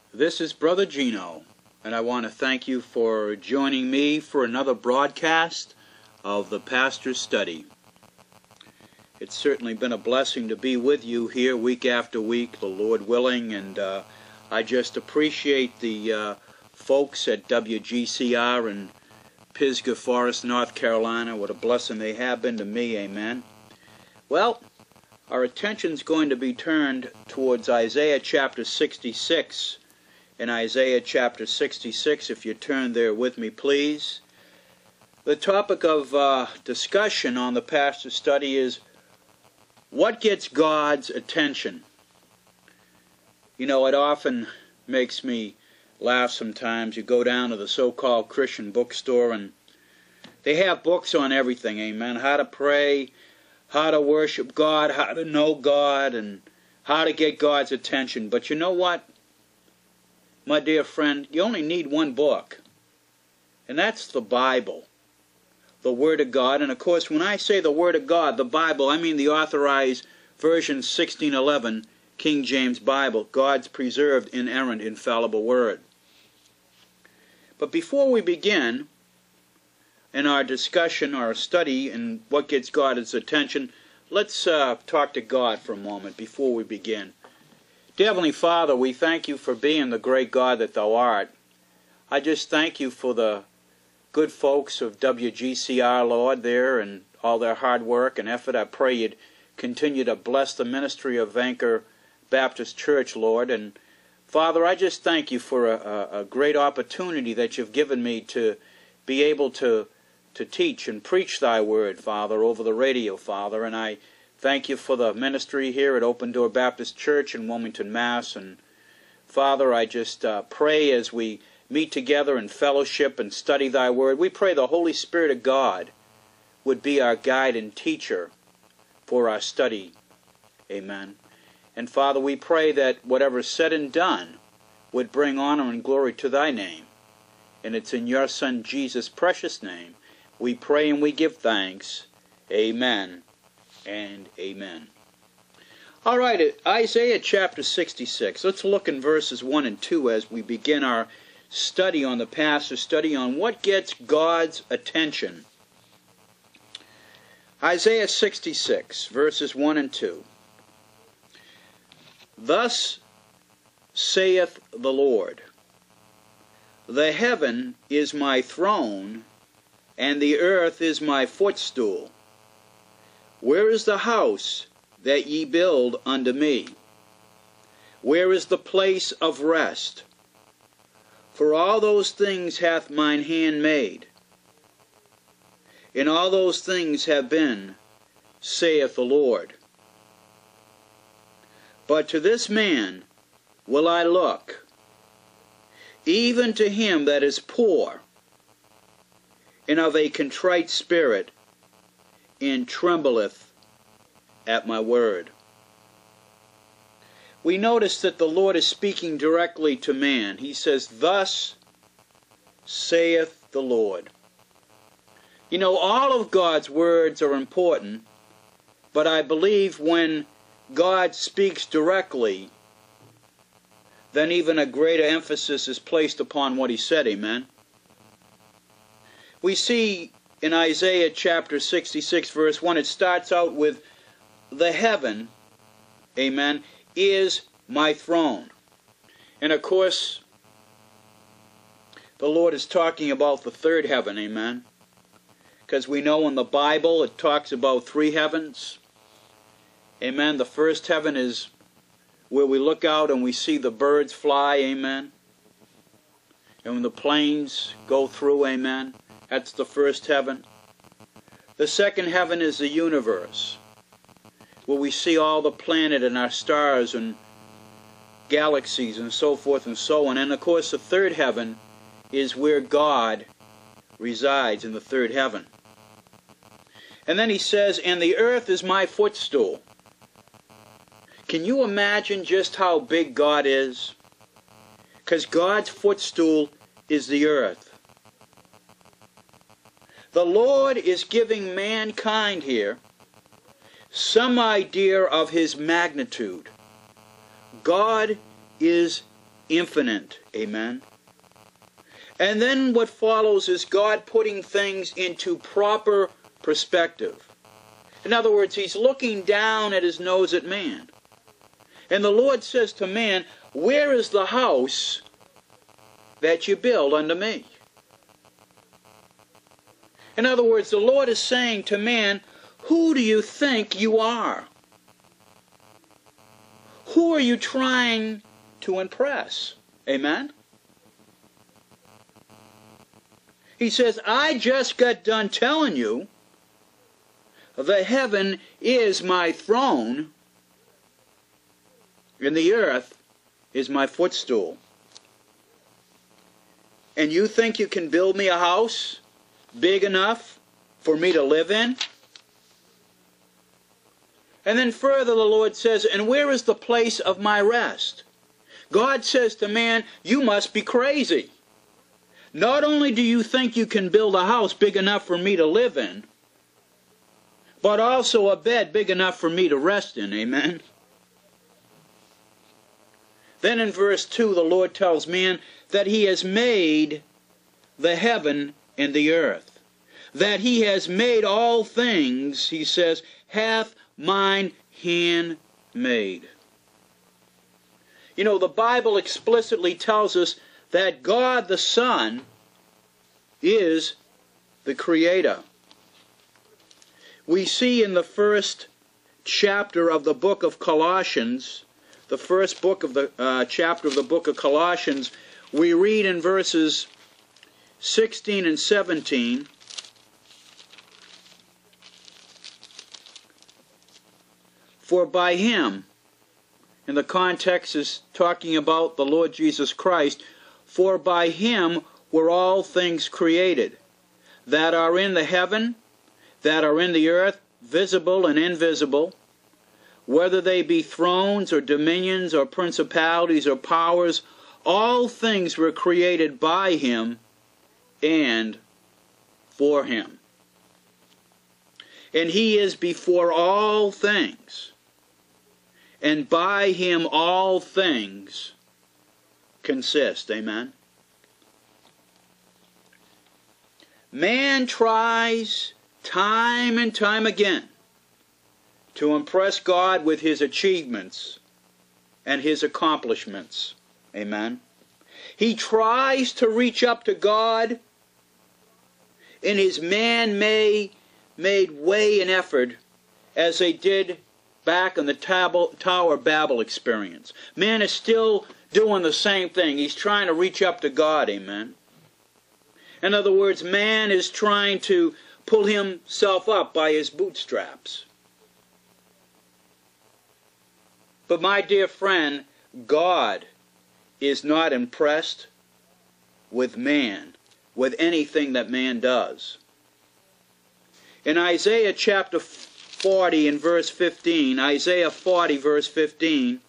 This is Brother Gino, and I want to thank you for joining me for another broadcast of the Pastor's Study. It's certainly been a blessing to be with you here week after week, the Lord willing, and I just appreciate the folks at WGCR in Pisgah Forest, North Carolina. What a blessing they have been to me, amen. Well, our attention's going to be turned towards Isaiah chapter 66. In Isaiah chapter 66, if you turn there with me, please. The topic of discussion on the Pastor's Study is, what gets God's attention? You know, it often makes me laugh sometimes. You go down to the so-called Christian bookstore and they have books on everything, amen. How to pray, how to worship God, how to know God, and how to get God's attention. But you know what, my dear friend, you only need one book, and that's the Bible, the Word of God. And of course, when I say the Word of God, the Bible, I mean the Authorized Version 1611, King James Bible, God's preserved, inerrant, infallible Word. But before we begin in our discussion, our study, and what gets God's attention, let's talk to God for a moment before we begin. Dear Heavenly Father, we thank you for being the great God that thou art. I just thank you for the good folks of WGCR, Lord, there, and all their hard work and effort. I pray you'd continue to bless the ministry of Anchor Baptist Church, Lord. And Father, I just thank you for a great opportunity that you've given me to be able to teach and preach thy word, Father, over the radio, Father. And I thank you for the ministry here at Open Door Baptist Church in Wilmington, Mass. And Father, I just pray as we meet together in fellowship and study thy word, we pray the Holy Spirit of God would be our guide and teacher for our study. Amen. And Father, we pray that whatever is said and done would bring honor and glory to thy name. And it's in your Son Jesus' precious name we pray and we give thanks. Amen and amen. All right, Isaiah chapter 66. Let's look in verses 1 and 2 as we begin our study on the Pastor's Study on what gets God's attention. Isaiah 66, verses 1 and 2. Thus saith the Lord, the heaven is my throne, and the earth is my footstool. Where is the house that ye build unto me? Where is the place of rest? For all those things hath mine hand made, and all those things have been, saith the Lord. But to this man will I look, even to him that is poor, and of a contrite spirit, and trembleth at my word. We notice that the Lord is speaking directly to man. He says, thus saith the Lord. You know, all of God's words are important, but I believe when God speaks directly, then even a greater emphasis is placed upon what he said, amen. We see in Isaiah chapter 66, verse 1, it starts out with, the heaven, amen, is my throne. And of course, the Lord is talking about the third heaven, amen. Because we know in the Bible it talks about three heavens. Amen. The first heaven is where we look out and we see the birds fly, amen. And when the planes go through, amen. That's the first heaven. The second heaven is the universe, where we see all the planet and our stars and galaxies and so forth and so on. And of course the third heaven is where God resides, in the third heaven. And then he says, and the earth is my footstool. Can you imagine just how big God is? Because God's footstool is the earth. The Lord is giving mankind here some idea of his magnitude. God is infinite. Amen. And then what follows is God putting things into proper perspective. In other words, he's looking down at his nose at man. And the Lord says to man, where is the house that you build unto me? In other words, the Lord is saying to man, who do you think you are? Who are you trying to impress? Amen? He says, I just got done telling you the heaven is my throne and the earth is my footstool. And you think you can build me a house big enough for me to live in? And then further the Lord says, and where is the place of my rest? God says to man, you must be crazy. Not only do you think you can build a house big enough for me to live in, but also a bed big enough for me to rest in. Amen? Then in verse 2, the Lord tells man that he has made the heaven and the earth. That he has made all things, he says, hath mine hand made. You know, the Bible explicitly tells us that God the Son is the Creator. We see in the first chapter of the book of Colossians, the first book of the chapter of the book of Colossians, we read in verses 16 and 17, for by him, and the context is talking about the Lord Jesus Christ, for by him were all things created, that are in the heaven, that are in the earth, visible and invisible, whether they be thrones or dominions or principalities or powers, all things were created by him and for him. And he is before all things, and by him all things consist. Amen. Man tries time and time again to impress God with his achievements and his accomplishments. Amen. He tries to reach up to God in his man-made way and effort, as they did back in the Tower of Babel experience. Man is still doing the same thing. He's trying to reach up to God. Amen. In other words, man is trying to pull himself up by his bootstraps. But my dear friend, God is not impressed with man, with anything that man does. In Isaiah chapter 40 and verse 15, Isaiah 40 verse 15,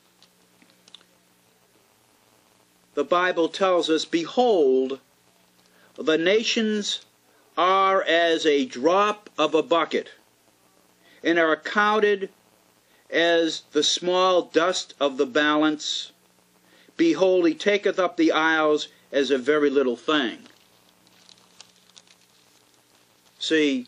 the Bible tells us, behold, the nations are as a drop of a bucket, and are counted as the small dust of the balance. Behold, he taketh up the isles as a very little thing. See,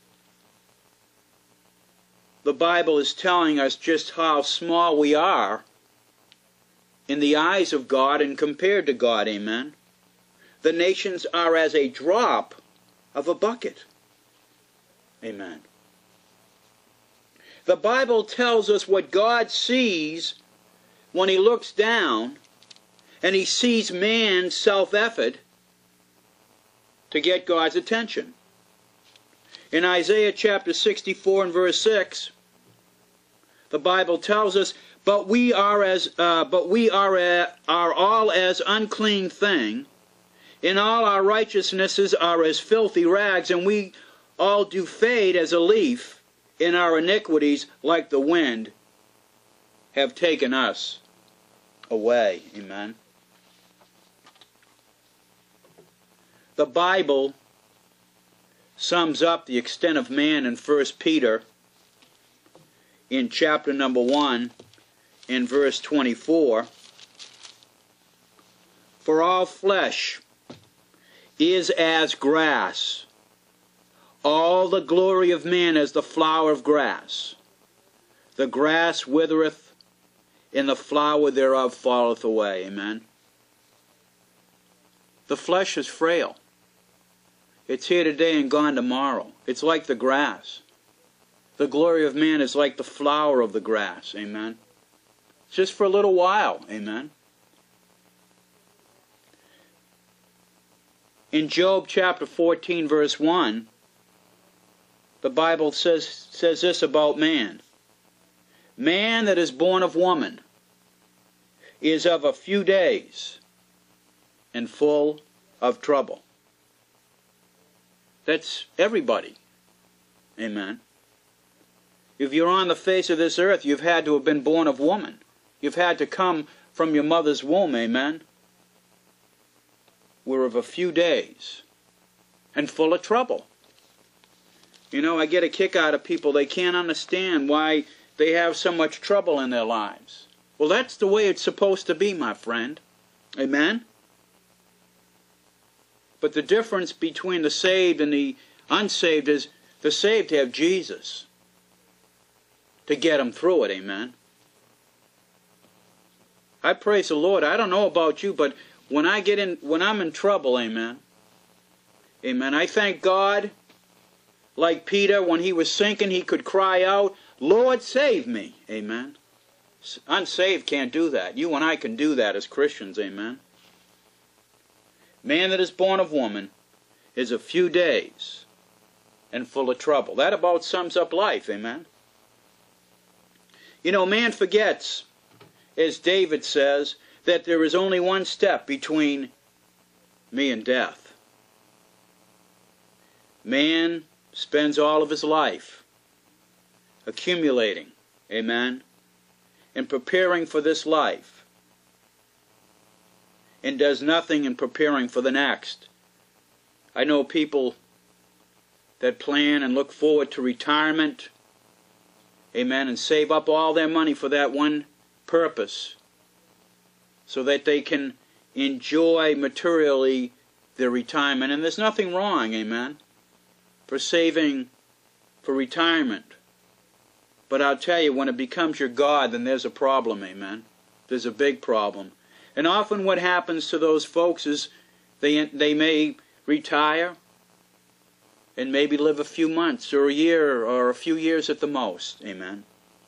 the Bible is telling us just how small we are in the eyes of God and compared to God. Amen. The nations are as a drop of a bucket. Amen. The Bible tells us what God sees when he looks down and he sees man's self-effort to get God's attention. In Isaiah chapter 64 and verse 6, the Bible tells us, but we are all as unclean thing, and all our righteousnesses are as filthy rags, and we all do fade as a leaf, and our iniquities, like the wind, have taken us away. Amen. The Bible sums up the extent of man in 1 Peter in chapter number 1 in verse 24. For all flesh is as grass, all the glory of man as the flower of grass. The grass withereth, and the flower thereof falleth away. Amen. The flesh is frail. It's here today and gone tomorrow. It's like the grass. The glory of man is like the flower of the grass. Amen. Just for a little while. Amen. In Job chapter 14 verse 1, the Bible says this about man. Man that is born of woman is of a few days and full of trouble. That's everybody. Amen. If you're on the face of this earth, you've had to have been born of woman. You've had to come from your mother's womb. Amen. We're of a few days and full of trouble. You know, I get a kick out of people. They can't understand why they have so much trouble in their lives. Well, that's the way it's supposed to be, my friend. Amen? But the difference between the saved and the unsaved is the saved have Jesus to get them through it. Amen? I praise the Lord. I don't know about you, but when I'm in trouble, amen, amen, I thank God. Like Peter, when he was sinking, he could cry out, Lord, save me. Amen. Unsaved can't do that. You and I can do that as Christians. Amen. Man that is born of woman is a few days and full of trouble. That about sums up life. Amen. You know, man forgets, as David says, that there is only one step between me and death. Man spends all of his life accumulating, amen, and preparing for this life, and does nothing in preparing for the next. I know people that plan and look forward to retirement, amen, and save up all their money for that one purpose, so that they can enjoy materially their retirement. And there's nothing wrong, amen, for saving for retirement. But I'll tell you, when it becomes your God, then there's a problem, amen. There's a big problem. And often what happens to those folks is they may retire and maybe live a few months or a year or a few years at the most, amen.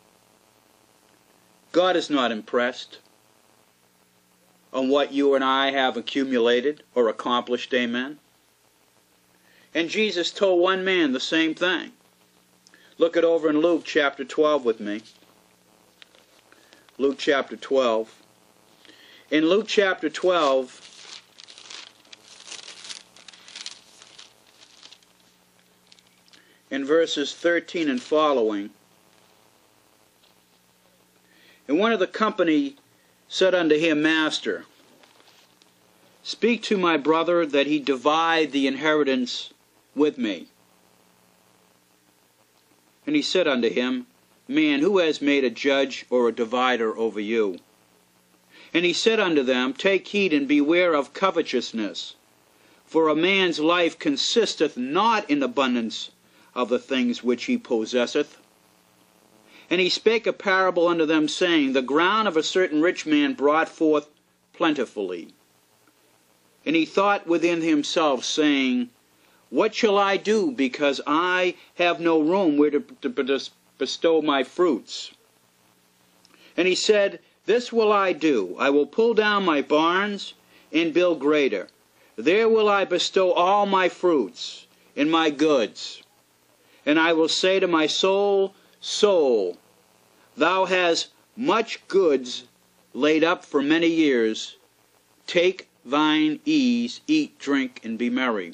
God is not impressed on what you and I have accumulated or accomplished, amen. And Jesus told one man the same thing. Look it over in Luke chapter 12 with me. Luke chapter 12. In Luke chapter 12, in verses 13 and following, and one of the company said unto him, Master, speak to my brother that he divide the inheritance with me. And he said unto him, Man, who has made a judge or a divider over you? And he said unto them, Take heed and beware of covetousness, for a man's life consisteth not in abundance of the things which he possesseth. And he spake a parable unto them, saying, The ground of a certain rich man brought forth plentifully. And he thought within himself, saying, What shall I do, because I have no room where to bestow my fruits? And he said, This will I do. I will pull down my barns and build greater. There will I bestow all my fruits and my goods. And I will say to my soul, Soul, thou hast much goods laid up for many years. Take thine ease, eat, drink, and be merry.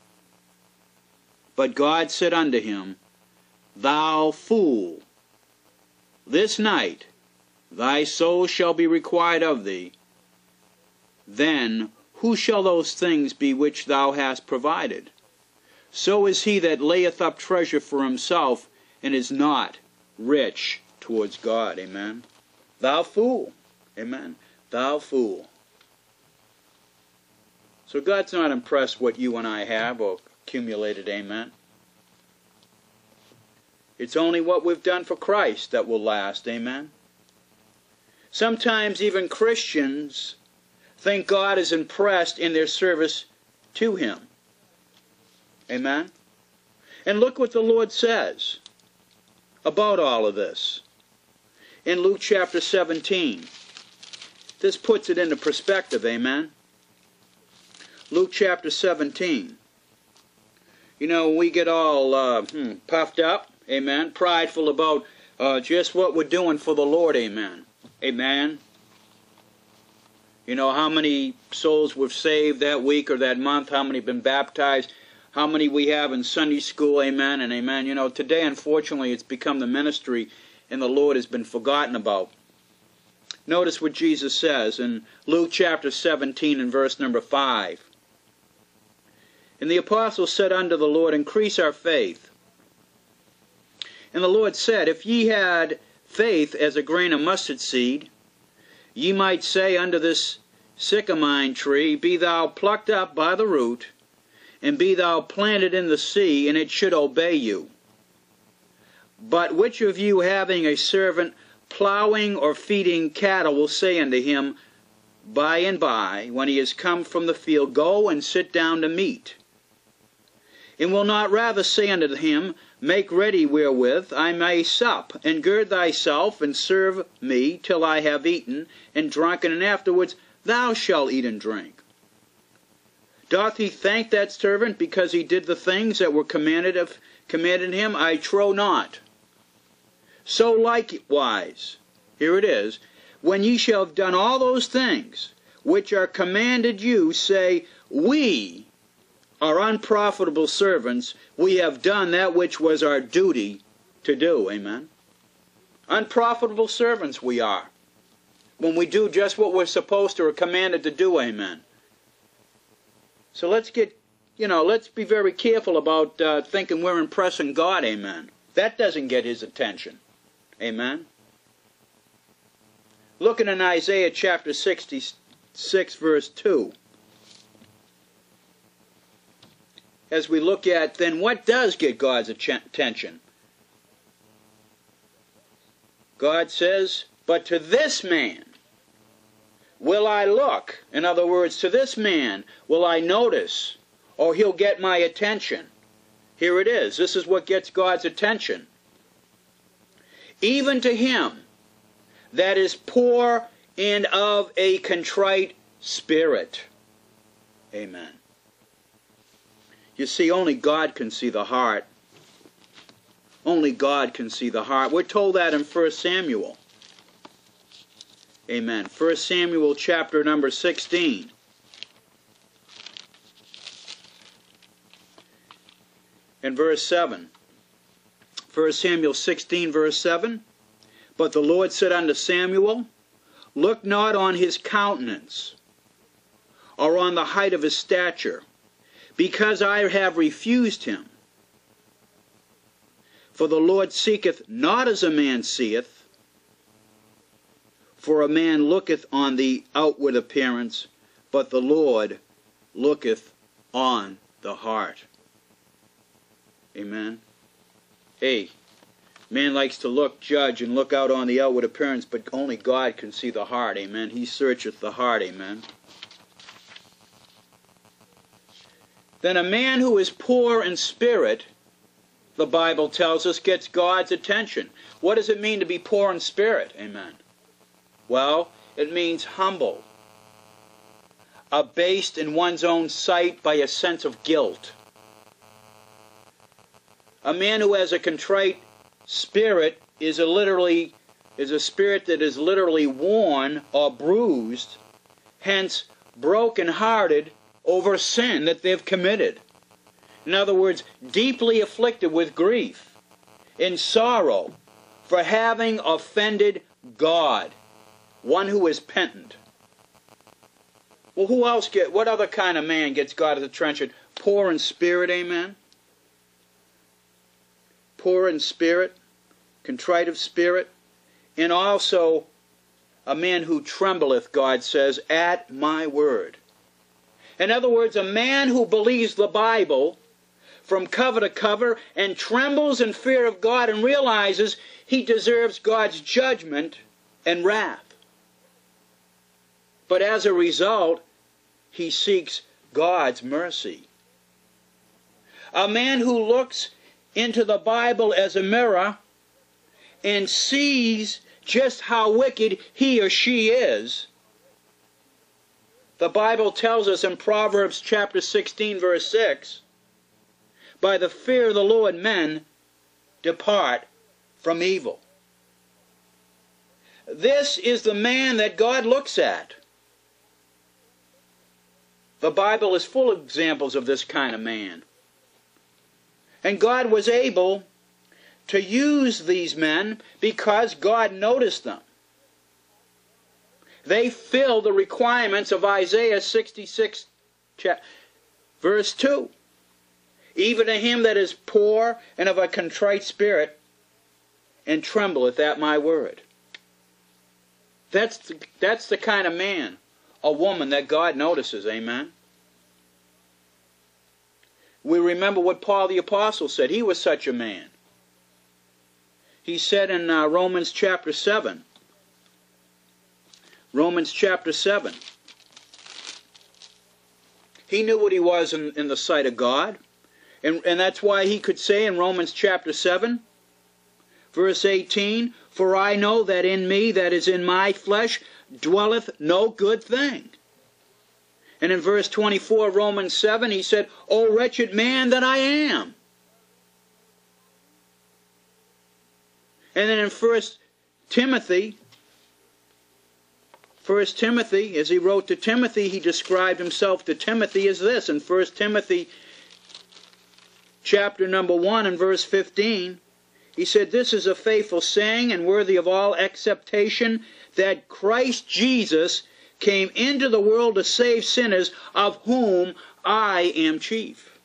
But God said unto him, Thou fool, this night thy soul shall be required of thee. Then who shall those things be which thou hast provided? So is he that layeth up treasure for himself, and is not rich towards God. Amen. Thou fool. Amen. Thou fool. So God's not impressed what you and I have or accumulated, amen. It's only what we've done for Christ that will last, amen. Sometimes even Christians think God is impressed in their service to Him. Amen. And look what the Lord says about all of this. In Luke chapter 17. This puts it into perspective, amen. Luke chapter 17. You know, we get all puffed up, amen, prideful about just what we're doing for the Lord, amen. Amen. You know, how many souls we've saved that week or that month, how many have been baptized, how many we have in Sunday school, amen and amen. You know, today, unfortunately, it's become the ministry and the Lord has been forgotten about. Notice what Jesus says in Luke chapter 17 and verse number 5. And the apostles said unto the Lord, increase our faith. And the Lord said, if ye had faith as a grain of mustard seed, ye might say unto this sycamore tree, be thou plucked up by the root, and be thou planted in the sea, and it should obey you. But which of you, having a servant plowing or feeding cattle, will say unto him by and by, when he is come from the field, go and sit down to meat? And will not rather say unto him, make ready wherewith I may sup, and gird thyself, and serve me till I have eaten and drunken, and afterwards thou shalt eat and drink? Doth he thank that servant because he did the things that were commanded him? I trow not. So likewise, here it is, when ye shall have done all those things which are commanded you, say, we are unprofitable servants, we have done that which was our duty to do. Amen. Unprofitable servants we are, when we do just what we're supposed to or commanded to do. Amen. So let's be very careful about thinking we're impressing God. Amen. That doesn't get His attention. Amen. Looking in Isaiah chapter 66 verse 2. As we look at, then what does get God's attention? God says, but to this man will I look. In other words, to this man will I notice, or he'll get my attention. Here it is. This is what gets God's attention. Even to him that is poor and of a contrite spirit. Amen. You see, only God can see the heart. Only God can see the heart. We're told that in 1 Samuel. Amen. 1 Samuel chapter number 16. And verse 7. 1 Samuel 16 verse 7. But the Lord said unto Samuel, look not on his countenance, or on the height of his stature, because I have refused him. For the Lord seeketh not as a man seeth, for a man looketh on the outward appearance, but the Lord looketh on the heart. Amen. Hey, man likes to judge and look out on the outward appearance, but only God can see the heart. Amen. He searcheth the heart. Amen. Then a man who is poor in spirit, the Bible tells us, gets God's attention. What does it mean to be poor in spirit? Amen. Well, it means humble, abased in one's own sight by a sense of guilt. A man who has a contrite spirit is a spirit that is literally worn or bruised, hence broken-hearted over sin that they've committed. In other words, deeply afflicted with grief, in sorrow for having offended God, one who is penitent. Well, what other kind of man gets God's attention? Poor in spirit, amen? Poor in spirit, contrite of spirit, and also a man who trembleth, God says, at my word. In other words, a man who believes the Bible from cover to cover and trembles in fear of God and realizes he deserves God's judgment and wrath. But as a result, he seeks God's mercy. A man who looks into the Bible as a mirror and sees just how wicked he or she is. The Bible tells us in Proverbs chapter 16, verse 6, by the fear of the Lord men depart from evil. This is the man that God looks at. The Bible is full of examples of this kind of man. And God was able to use these men because God noticed them. They fill the requirements of Isaiah 66, verse 2. Even to him that is poor and of a contrite spirit, and trembleth at my word. That's the kind of man, a woman that God notices, amen? We remember what Paul the Apostle said. He was such a man. He said in Romans chapter 7, Romans chapter 7, he knew what he was in the sight of God. And that's why he could say in Romans chapter 7, verse 18, for I know that in me, that is in my flesh, dwelleth no good thing. And in verse 24 of Romans 7, he said, O wretched man that I am. And then in 1 Timothy, as he wrote to Timothy, he described himself to Timothy as this. In 1 Timothy chapter number 1 and verse 15, he said, this is a faithful saying and worthy of all acceptation, that Christ Jesus came into the world to save sinners, of whom I am chief.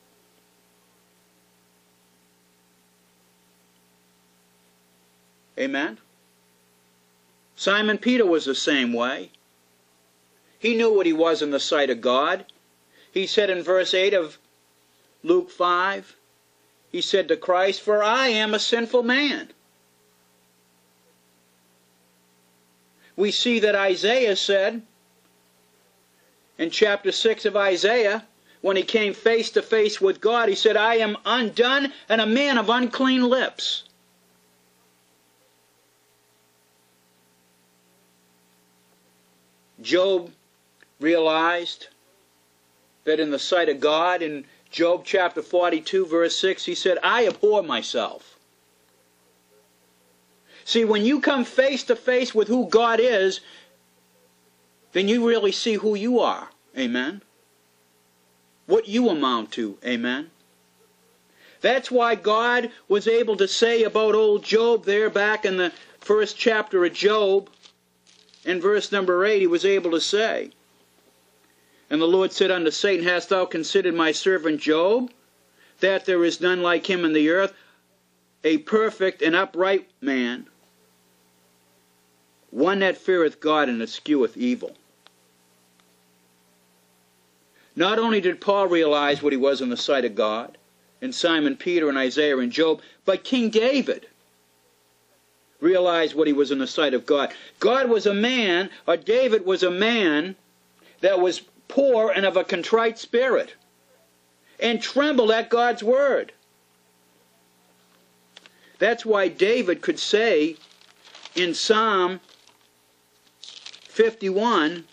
Amen? Simon Peter was the same way. He knew what he was in the sight of God. He said in verse 8 of Luke 5, he said to Christ, for I am a sinful man. We see that Isaiah said, in chapter 6 of Isaiah, when he came face to face with God, he said, I am undone and a man of unclean lips. Job realized that in the sight of God, in Job chapter 42, verse 6, he said, I abhor myself. See, when you come face to face with who God is, then you really see who you are. Amen? What you amount to. Amen? That's why God was able to say about old Job there back in the first chapter of Job, in verse number 8, he was able to say, and the Lord said unto Satan, hast thou considered my servant Job, that there is none like him in the earth, a perfect and upright man, one that feareth God and escheweth evil. Not only did Paul realize what he was in the sight of God, and Simon Peter and Isaiah and Job, but King David realized what he was in the sight of God. God was a man, or David was a man, that was poor and of a contrite spirit, and trembled at God's word. That's why David could say in Psalm 51,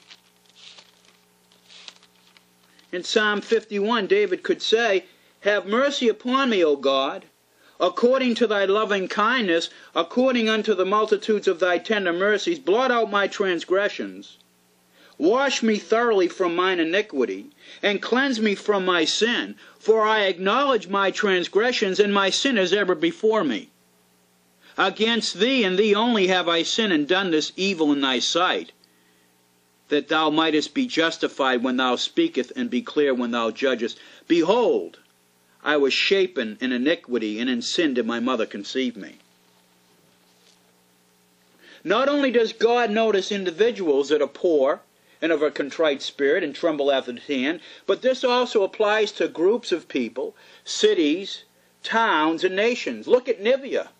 David could say, have mercy upon me, O God, according to thy loving kindness, according unto the multitudes of thy tender mercies, blot out my transgressions. Wash me thoroughly from mine iniquity, and cleanse me from my sin. For I acknowledge my transgressions, and my sin is ever before me. Against thee and thee only have I sinned and done this evil in thy sight, that thou mightest be justified when thou speakest, and be clear when thou judgest. Behold, I was shapen in iniquity, and in sin did my mother conceive me. Not only does God notice individuals that are poor, and of a contrite spirit, and tremble at his hand. But this also applies to groups of people, cities, towns, and nations. Look at Nineveh.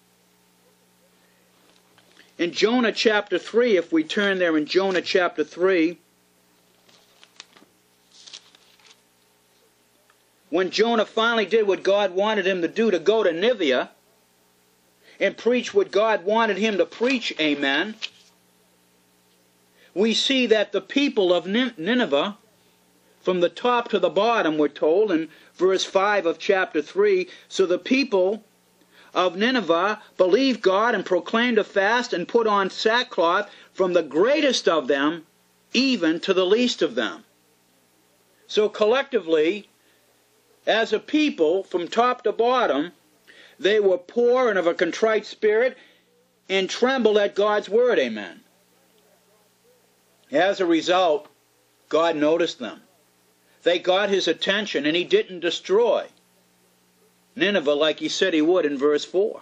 In Jonah chapter 3, if we turn there in Jonah chapter 3, when Jonah finally did what God wanted him to do, to go to Nineveh and preach what God wanted him to preach, amen, we see that the people of Nineveh, from the top to the bottom, we're told in verse 5 of chapter 3, so the people of Nineveh believed God and proclaimed a fast and put on sackcloth, from the greatest of them even to the least of them. So collectively, as a people, from top to bottom, they were poor and of a contrite spirit and trembled at God's word, amen. As a result, God noticed them. They got his attention, and he didn't destroy Nineveh like he said he would in verse 4.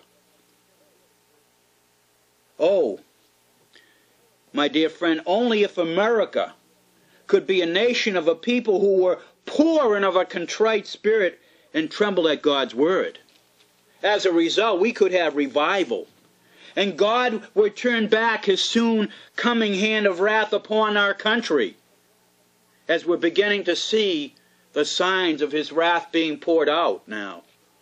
Oh, my dear friend, only if America could be a nation of a people who were poor and of a contrite spirit and trembled at God's word. As a result, we could have revival, and God would turn back his soon coming hand of wrath upon our country, as we're beginning to see the signs of his wrath being poured out now.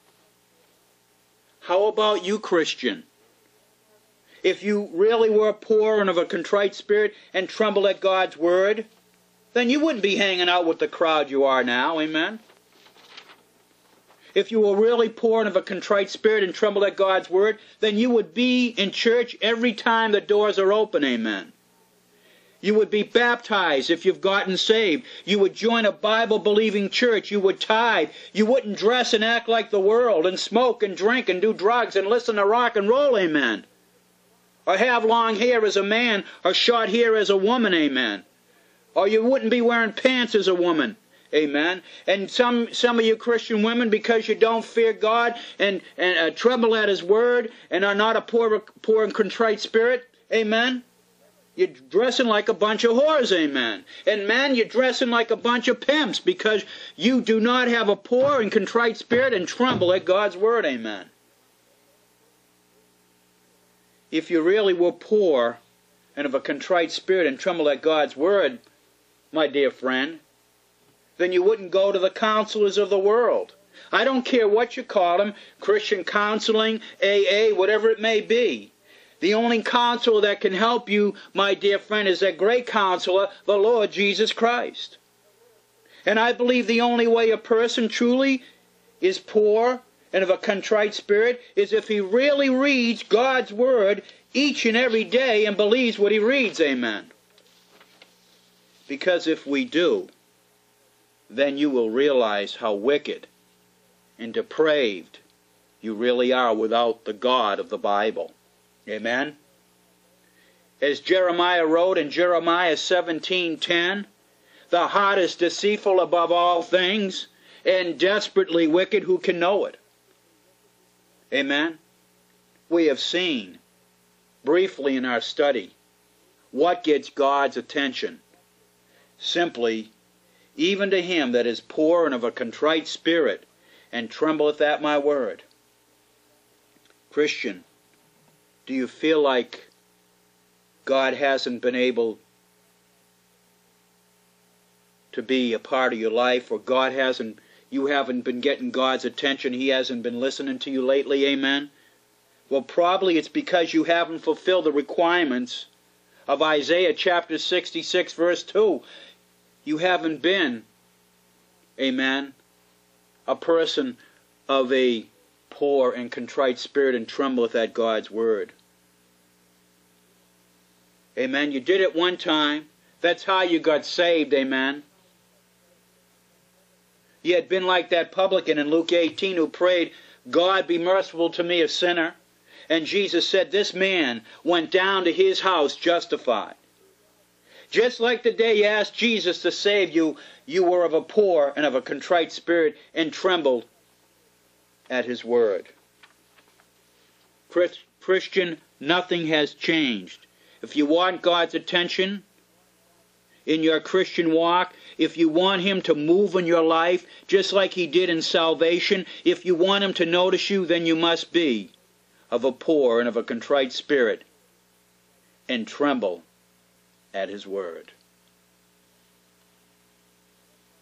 How about you, Christian? If you really were poor and of a contrite spirit and trembled at God's word, then you wouldn't be hanging out with the crowd you are now, amen? If you were really poor and of a contrite spirit and trembled at God's word, then you would be in church every time the doors are open, amen. You would be baptized if you've gotten saved. You would join a Bible-believing church. You would tithe. You wouldn't dress and act like the world and smoke and drink and do drugs and listen to rock and roll, amen. Or have long hair as a man or short hair as a woman, amen. Or you wouldn't be wearing pants as a woman, amen. And some of you Christian women, because you don't fear God and tremble at his word and are not a poor and contrite spirit, amen, you're dressing like a bunch of whores, amen. And men, you're dressing like a bunch of pimps because you do not have a poor and contrite spirit and tremble at God's word, amen. If you really were poor and of a contrite spirit and tremble at God's word, my dear friend, then you wouldn't go to the counselors of the world. I don't care what you call them, Christian counseling, AA, whatever it may be. The only counselor that can help you, my dear friend, is that great counselor, the Lord Jesus Christ. And I believe the only way a person truly is poor and of a contrite spirit is if he really reads God's word each and every day and believes what he reads, amen. Because if we do, then you will realize how wicked and depraved you really are without the God of the Bible. Amen. As Jeremiah wrote in Jeremiah 17:10, the heart is deceitful above all things and desperately wicked, who can know it? Amen. We have seen briefly in our study what gets God's attention. Simply, even to him that is poor and of a contrite spirit and trembleth at my word. Christian, do you feel like God hasn't been able to be a part of your life, or you haven't been getting God's attention, he hasn't been listening to you lately, amen? Well, probably it's because you haven't fulfilled the requirements of Isaiah chapter 66 verse 2. You haven't been, amen, a person of a poor and contrite spirit and trembleth at God's word. Amen. You did it one time. That's how you got saved, amen. You had been like that publican in Luke 18 who prayed, God be merciful to me, a sinner. And Jesus said this man went down to his house justified. Just like the day you asked Jesus to save you, you were of a poor and of a contrite spirit and trembled at his word. Christian, nothing has changed. If you want God's attention, in your Christian walk, if you want him to move in your life, just like he did in salvation, if you want him to notice you, then you must be of a poor and of a contrite spirit, and tremble at his word.